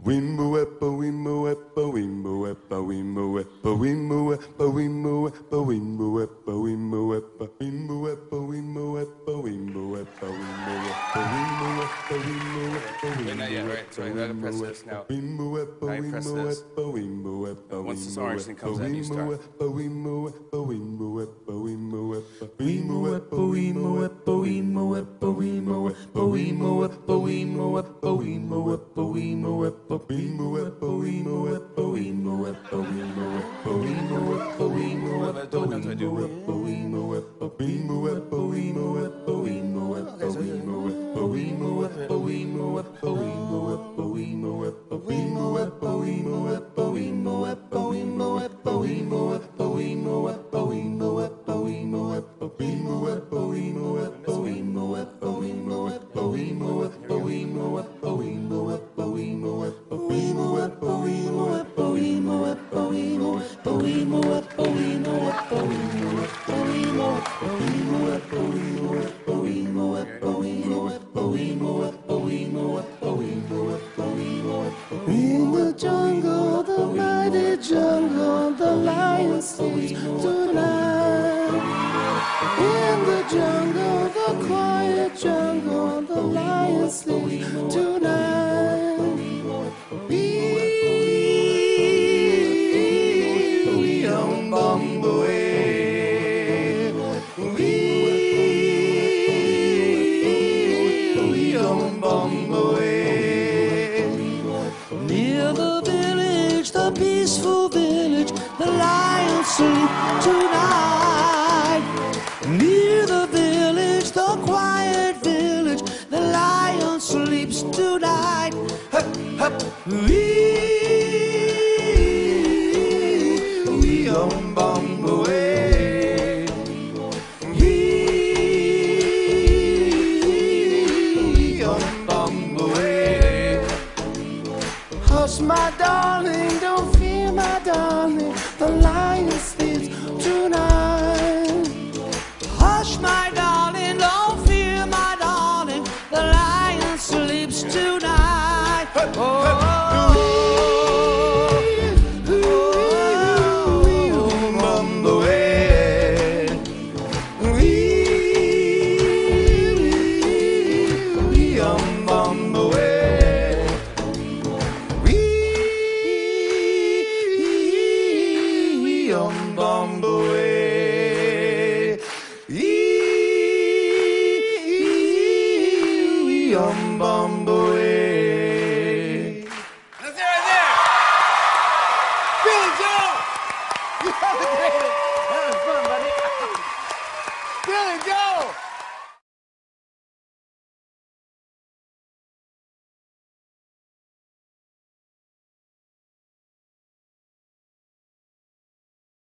not yet, right? So you gotta press this now. Now you press this. Once this orange thing comes in, you start. In the jungle, the mighty jungle, the lion sleeps tonight. In the jungle, the quiet jungle, the lion sleeps tonight. Near the village, the peaceful village, the lions sleep tonight. Near the village, the quiet village, the lion sleeps tonight. Hush, my darling, don't fear, my darling, the lion sleeps tonight. Hush, my darling, don't fear, my darling, the lion sleeps tonight. That's it right there! Billy Joel! You have the greatest!